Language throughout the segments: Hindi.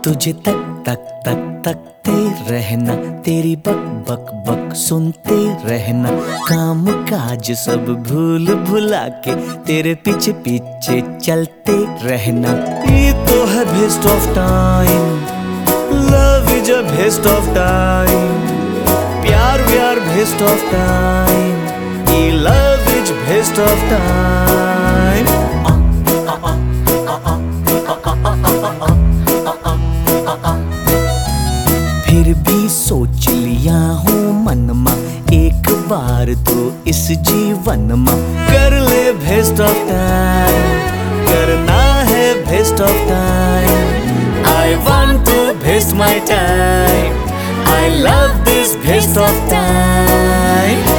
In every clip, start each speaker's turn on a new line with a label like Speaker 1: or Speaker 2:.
Speaker 1: तुझे तक तक तक तकते रहना, तेरी बक बक बक सुनते रहना, काम काज सब भूल भुला के तेरे पीछे पीछे चलते रहना। ये तो है best of time, love is a best of time, प्यार व्यार बेस्ट ऑफ टाइम, ये love is best of time. फिर भी सोच लिया हूँ मन मा, एक बार तो इस जीवन मा कर ले बेस्ट ऑफ टाइम, करना है best of time. I want to best my time, I love this best of time.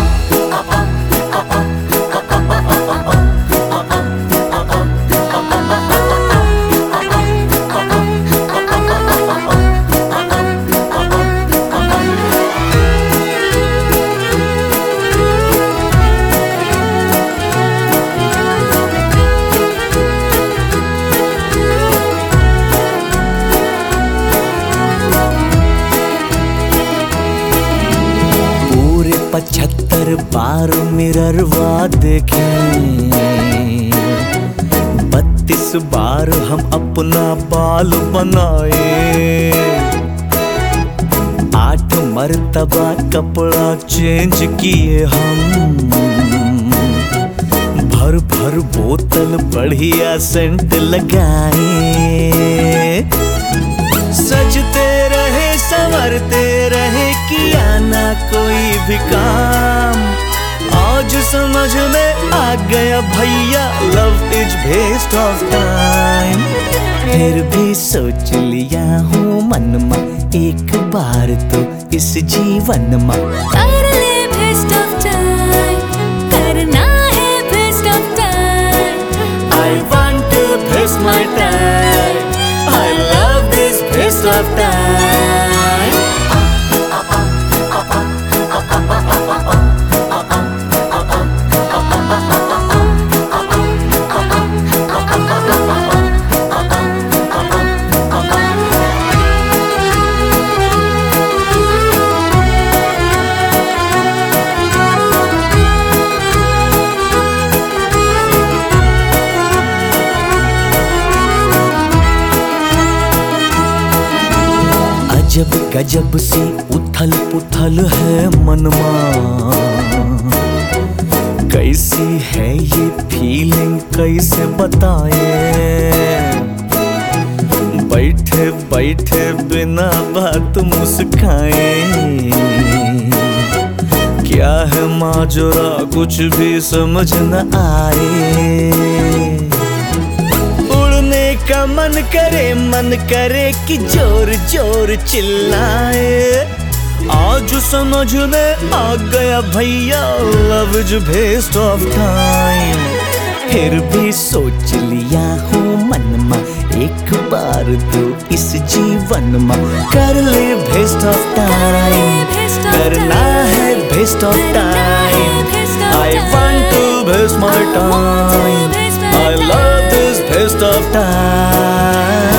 Speaker 1: पूरे 75 बार मिररवा देखे, 32 बार हम अपना बाल बनाए, 8 मर्तबा कपड़ा चेंज किए हम, भर भर बोतल बढ़िया सेंट लगाए, सजते रहे संवरते रहे, किया ना कोई भी काम। आज समझ में आ गया भैया, love is best of time. फिर भी सोच लिया हूँ मन मा, एक बार तो इस जीवन मा
Speaker 2: कर ले बेस्ट ऑफ टाइम, करना है best of time.
Speaker 1: I want to best my time, I love this best of time. अजब गजब सी उथल पुथल है मनमा, कैसी है ये फीलिंग कैसे बताए, बैठे बैठे बिना बात मुस्काए, क्या है माजरा कुछ भी समझ न आए, का मन करे कि जोर जोर चिल्लाए। आज समझ में आ गया भैया, love is best of time. फिर भी सोच लिया हूँ मन मा, एक बार तो इस जीवन मा कर ले बेस्ट ऑफ टाइम, करना है best of time. I want to best my time, I love this best of time.